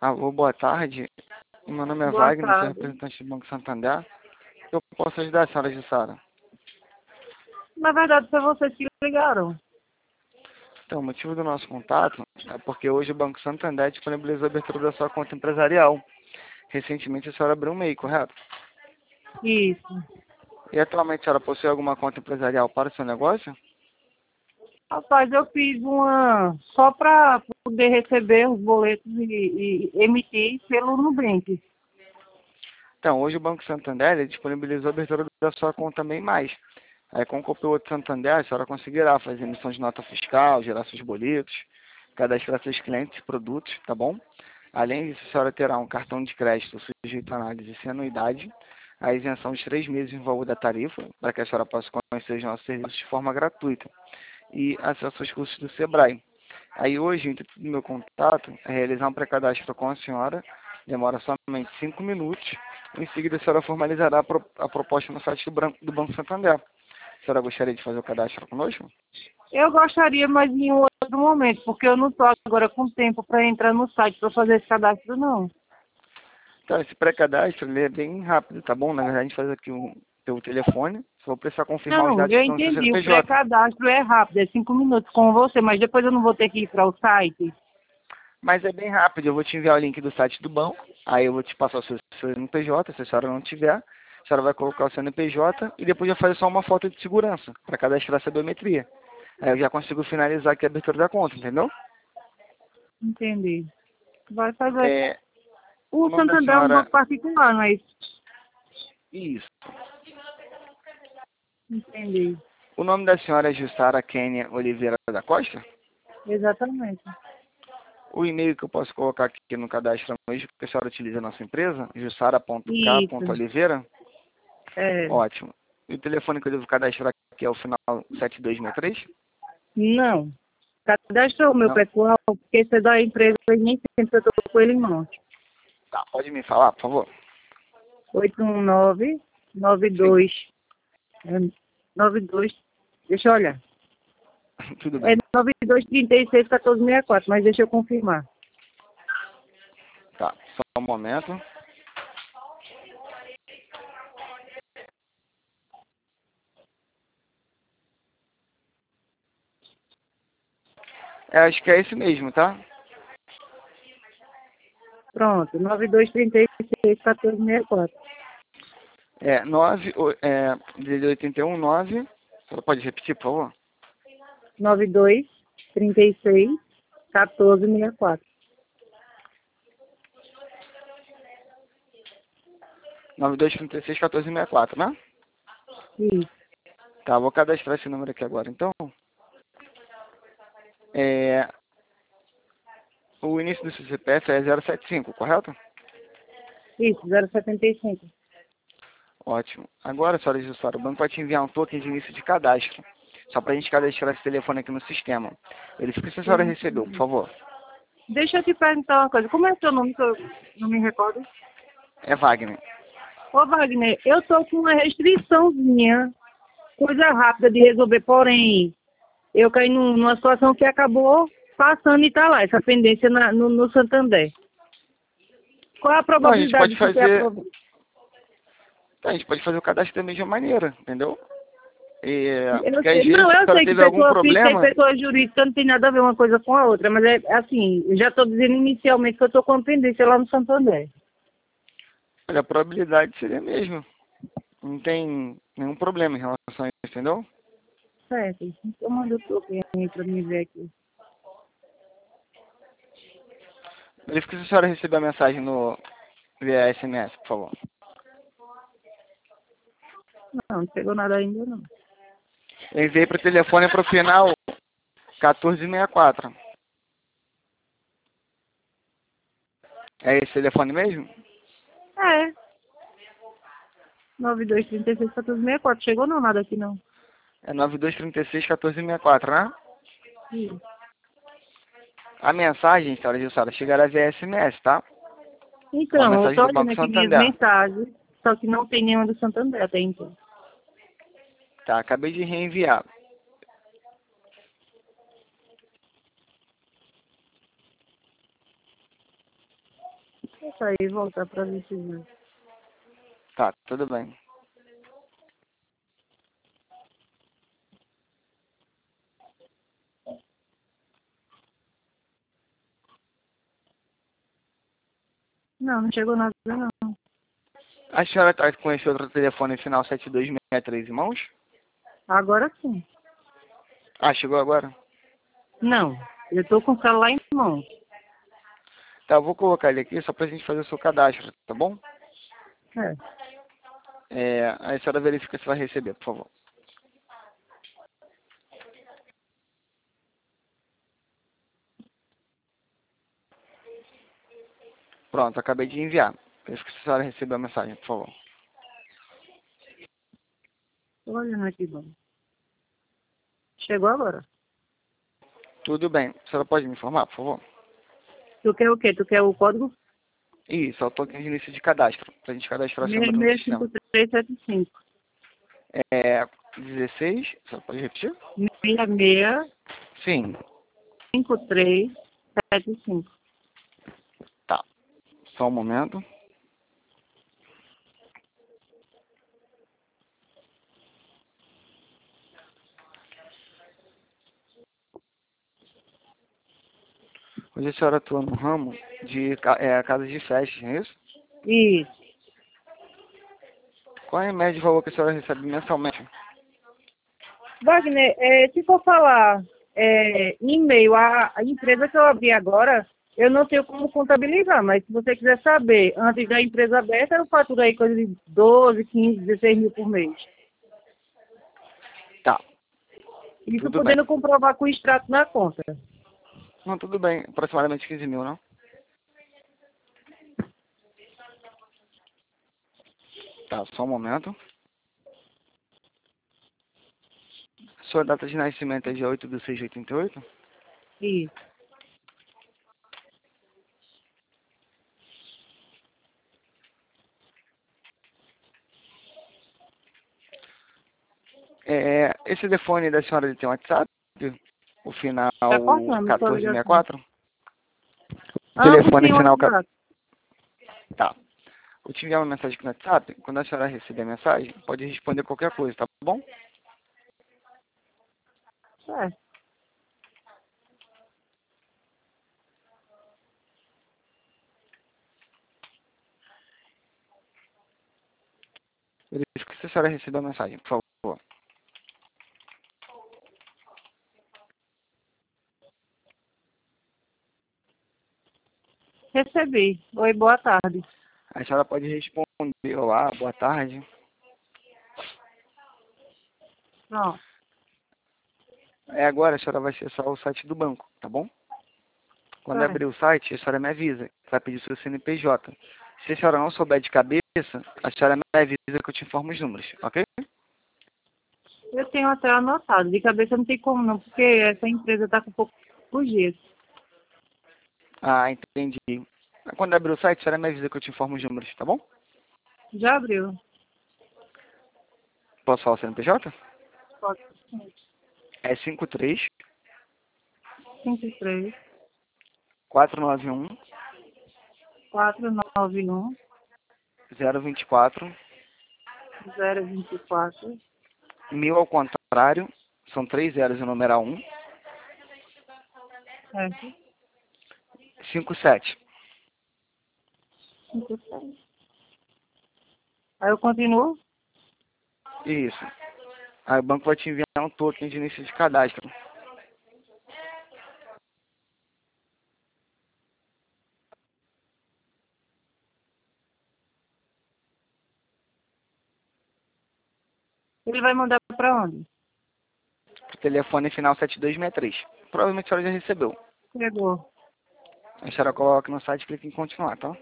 Alô, boa tarde. Meu nome é Boa Wagner, sou tarde. representante do Banco Santander. Eu posso ajudar a senhora Jussara? Na verdade, foi vocês que ligaram. Então, o motivo do nosso contato é porque hoje o Banco Santander disponibilizou a abertura da sua conta empresarial. Recentemente a senhora abriu um MEI, correto? Isso. E atualmente a senhora possui alguma conta empresarial para o seu negócio? Rapaz, eu fiz uma só para poder receber os boletos e emitir pelo Nubank. Então, hoje o Banco Santander ele disponibilizou a abertura da sua conta MEI+. Aí, com o Copiloto Santander, a senhora conseguirá fazer emissão de nota fiscal, gerar seus boletos, cadastrar seus clientes e produtos, tá bom? Além disso, a senhora terá um cartão de crédito sujeito à análise sem anuidade, a isenção de 3 meses no valor da tarifa, para que a senhora possa conhecer os nossos serviços de forma gratuita, e acesso aos cursos do Sebrae. Aí hoje, o intuito do meu contato é realizar um pré-cadastro com a senhora, demora somente 5 minutos, em seguida a senhora formalizará a proposta no site do Banco Santander. A senhora gostaria de fazer o cadastro conosco? Eu gostaria, mas em um outro momento, porque eu não estou agora com tempo para entrar no site para fazer esse cadastro, não. Então, esse pré-cadastro ele é bem rápido, tá bom? Na verdade, a gente faz aqui pelo telefone, só vou precisar confirmar os Não, dados que eu estão no seu entendi. O CNPJ. pré-cadastro é rápido, é 5 minutos com você, mas depois eu não vou ter que ir para o site. Mas é bem rápido, eu vou te enviar o link do site do banco, aí eu vou te passar o seu CNPJ, se a senhora não tiver, a senhora vai colocar o CNPJ e depois vai fazer só uma foto de segurança para cadastrar essa biometria. Aí eu já consigo finalizar aqui a abertura da conta, entendeu? Entendi. Vai fazer. É, o O nome da Santander é um senhora... banco particular, não é isso? Isso. Entendi. O nome da senhora é Jussara Kênia Oliveira da Costa? Exatamente. O e-mail que eu posso colocar aqui no cadastro mesmo, que a senhora utiliza a nossa empresa, Isso. jussara.k.oliveira. É. Ótimo. E o telefone que eu devo cadastrar aqui é o final 7263? Não. Cadastrou o meu Não? pessoal, porque esse é da empresa e nem sempre eu estou com ele em mãos. Tá, pode me falar, por favor? 819 Sim, 92 92, deixa eu olhar. tudo É bem. 9236 1464, mas deixa eu confirmar. Tá, só um momento. É, acho que é esse mesmo, tá? Pronto, 9236 1464. É, 81 9. Você pode repetir, por favor? 9236 1464. 9236 1464, né? Isso. Tá, vou cadastrar esse número aqui agora. Então, é, o início do seu CPF é 075, correto? Isso, 075. Ótimo. Agora, senhora Jussara, o banco vai te enviar um token de início de cadastro. Só para a gente cadastrar esse telefone aqui no sistema. Verifique se a senhora recebeu, por favor. Deixa eu te perguntar uma coisa. Como é o seu nome que eu não me recordo? É Wagner. Ô, Wagner, eu tô com uma restriçãozinha, coisa rápida de resolver, porém, eu caí numa situação que acabou passando e tá lá, essa pendência no Santander. Qual é a Não, a gente probabilidade pode de ter fazer. aprovado? A gente pode fazer o cadastro da mesma maneira, entendeu? E, Eu porque às sei, vezes não, se a eu senhora sei que teve algum pessoa física e problema, pessoa jurídica não tem nada a ver uma coisa com a outra, mas é assim, eu já estou dizendo inicialmente que eu estou com a pendência lá no Santander. olha, a probabilidade seria a mesma. Não tem nenhum problema em relação a isso, entendeu? Certo, então manda o token aí para mim ver aqui. Verifique se a senhora recebeu a mensagem no via SMS, por favor. Não chegou nada ainda não. Eu enviei para o telefone para o final 1464. É esse telefone mesmo? É, 9236 1464. Chegou não, nada aqui não. É 9236 1464, né? Ih. A mensagem, senhora Jussara, chegará via SMS, tá? Com a Então, eu mensagem estou do olhando Banco aqui minhas Santander. mensagens, só que não tem nenhuma do Santander até então. Tá, acabei de reenviar. Deixa aí voltar para decidir. Tá, tudo bem. Não, não chegou nada, não. A senhora está com esse outro telefone final 7263 em mãos? Agora sim. Ah, chegou agora? Não, eu tô com o celular em mão. Tá, eu vou colocar ele aqui só pra gente fazer o seu cadastro, tá bom? É. Aí a senhora verifica se vai receber, por favor. Pronto, acabei de enviar. Verifica se a senhora recebeu a mensagem, por favor. Tô olhando aqui, bom. Chegou agora. Tudo bem. A senhora pode me informar, por favor? Tu quer o quê? Tu quer o código? Isso, é o token de início de cadastro, pra gente cadastrar seu número no sistema. 665375. 16, a senhora pode repetir? 665375. Sim, tá. Só um momento. Hoje a senhora atua no ramo de casas de festas, não é isso? Isso. Qual é a média de valor que a senhora recebe mensalmente? Wagner, se for falar e-mail, a empresa que eu abri agora, eu não tenho como contabilizar, mas se você quiser saber, antes da empresa aberta, eu faturo aí coisa de 12, 15, 16 mil por mês. Tá, Isso tudo bem. podendo comprovar com o extrato na conta. Não, tudo bem. Aproximadamente 15 mil, não? Tá, só um momento. Sua data de nascimento é dia 8/6/88? Isso. Esse telefone da senhora ele tem WhatsApp? O final Tá cortando, sua ligação. 1464? Ambos Telefone tinham final... WhatsApp. Tá. Vou te enviar uma mensagem aqui no WhatsApp. Quando a senhora receber a mensagem, pode responder qualquer coisa, tá bom? É. Verifique se a senhora recebeu a mensagem, por favor. Recebi. Oi, boa tarde. A senhora pode responder lá, boa tarde. Pronto. Agora a senhora vai acessar o site do banco, tá bom? Quando É. abrir o site, a senhora me avisa. Vai pedir seu CNPJ. Se a senhora não souber de cabeça, a senhora me avisa que eu te informo os números, ok? Eu tenho até anotado. De cabeça não tem como não, porque essa empresa tá com poucos dias. Ah, entendi. Quando abrir o site, a senhora me avisa que eu te informo os números, tá bom? Já abriu. Posso falar o CNPJ? Pode. É 53 53 491 491 024 024 1000 ao contrário, são 3 zeros e o numeral 1, certo? 57. 57. Aí eu continuo. Isso. Aí o banco vai te enviar um token de início de cadastro. Ele vai mandar para onde? Pro telefone final 7263. Provavelmente a senhora já recebeu. Chegou. A senhora coloca no site e clica em continuar, tá?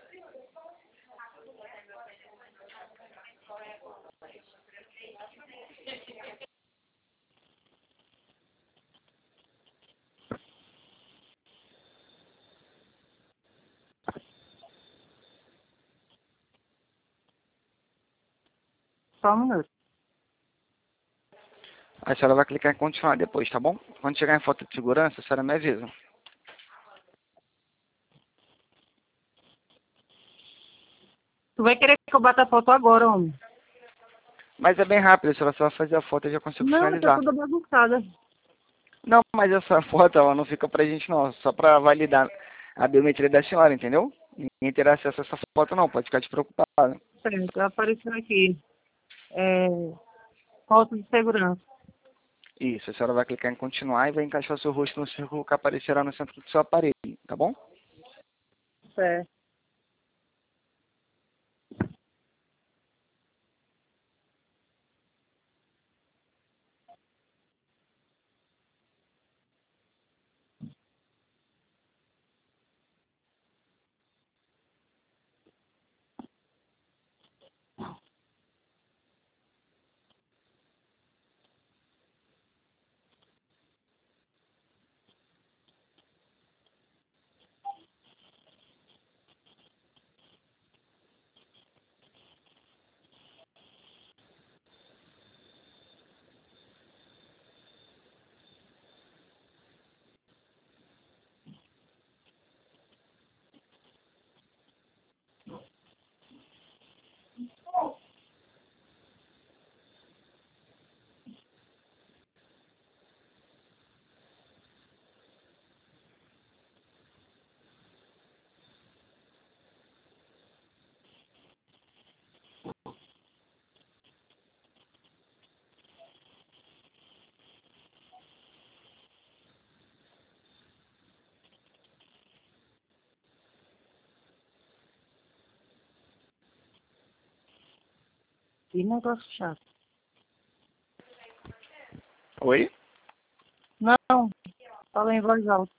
Só um minuto. A senhora vai clicar em continuar depois, tá bom? Quando chegar em foto de segurança, a senhora me avisa. Tu vai querer que eu bata a foto agora, homem? Mas é bem rápido, se você vai fazer a foto eu já consigo Não, tá finalizar. toda bagunçada. Não, mas essa foto ela não fica pra gente não, só pra validar a biometria da senhora, entendeu? Ninguém terá acesso a essa foto não, pode ficar despreocupada. Certo, apareceu aqui. É, foto de segurança. Isso, a senhora vai clicar em continuar e vai encaixar o seu rosto no círculo que aparecerá no centro do seu aparelho, tá bom? Certo. Que negócio chato. Oi? Não, fala em voz alta.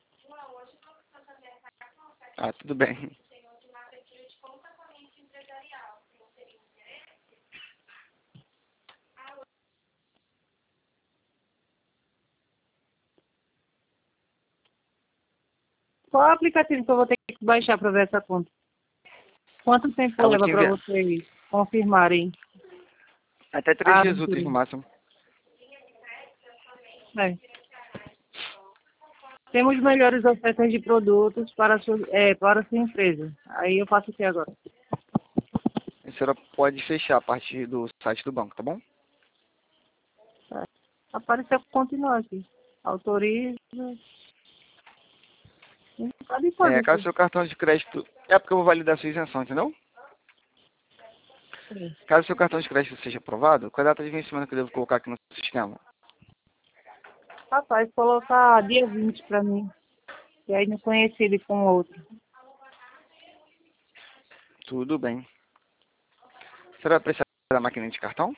Ah, tudo bem. Qual é o aplicativo que eu vou ter que baixar para ver essa conta? Quanto tempo Eu vou leva te para enviar. vocês confirmarem Até 3 a dias úteis abertura? no máximo. É. Temos melhores ofertas de produtos para a sua empresa. Aí eu faço o que agora? A senhora pode fechar a partir do site do banco, tá bom? Tá. Apareceu continuar aqui. Autoriza. Um bocado de coisa Caso aqui. seu cartão de crédito... É porque eu vou validar a sua isenção, entendeu? Sim. Caso seu cartão de crédito seja aprovado, qual é a data de vencimento que eu devo colocar aqui no sistema? Rapaz, colocar dia 20 para mim. E aí não conheci ele com outro. Tudo bem. A senhora vai precisar da máquina de cartão?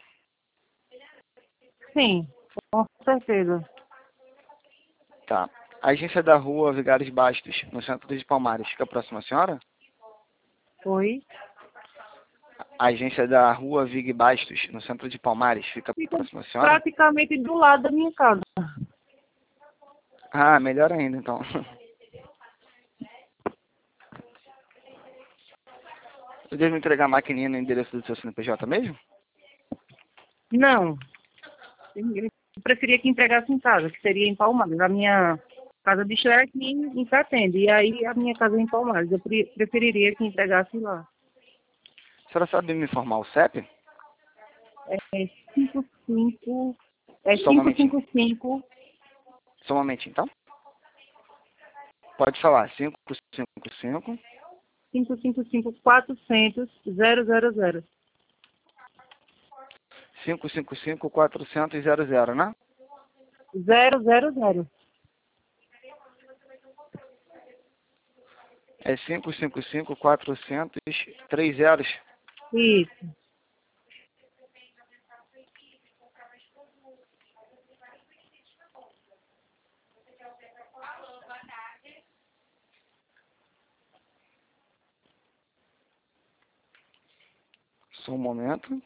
Sim, com certeza. Tá. A agência da rua Vigários Bastos, no centro de Palmares, fica próxima à senhora? Foi. A agência da rua Vig Bastos, no centro de Palmares, fica Fica próxima à senhora? praticamente do lado da minha casa. Ah, melhor ainda, então. Eu devo entregar a maquininha no endereço do seu CNPJ mesmo? Não, eu preferia que entregasse em casa, que seria em Palmares. A minha casa de show é aqui em Catende, e aí a minha casa é em Palmares. Eu preferiria que entregasse lá. A senhora sabe me informar o CEP? É 55, é Só um momentinho. 555 Só um momentinho, então. Pode falar. 555 555 400 000. 555 400 00, né? 000. É 555 400 3 zeros. Isso. Só um momento.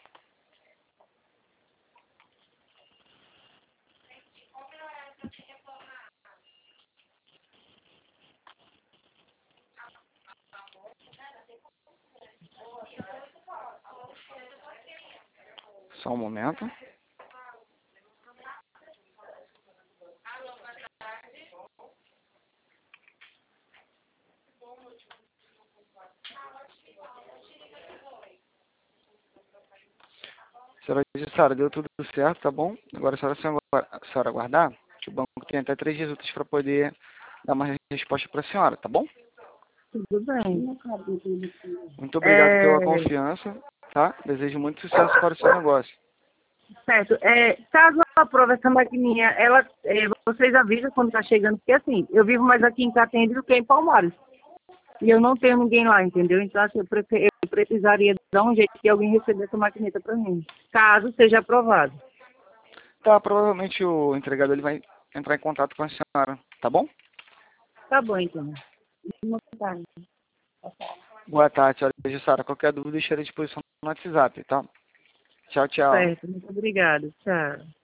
Só um momento. Senhora Jussara, deu tudo certo, tá bom? Agora é só a senhora aguardar, que o banco tem até 3 dias úteis para poder dar uma resposta para a senhora, tá bom? Tudo bem. Muito obrigado pela É, confiança, tá? Desejo muito sucesso para o seu negócio. certo. Caso eu aprove essa maquininha, vocês avisam quando tá chegando, porque assim, eu vivo mais aqui em Catende do que em Palmares. E eu não tenho ninguém lá, entendeu? Então, assim, eu precisaria dar um jeito que alguém recebesse essa maquineta para mim, caso seja aprovado. Tá, provavelmente o entregador ele vai entrar em contato com a senhora, tá bom? Tá bom, então. Boa tarde. Boa tarde, senhora Jussara. Qualquer dúvida, deixarei à disposição no WhatsApp, tá? Tchau, tchau. Certo, muito obrigada. Tchau.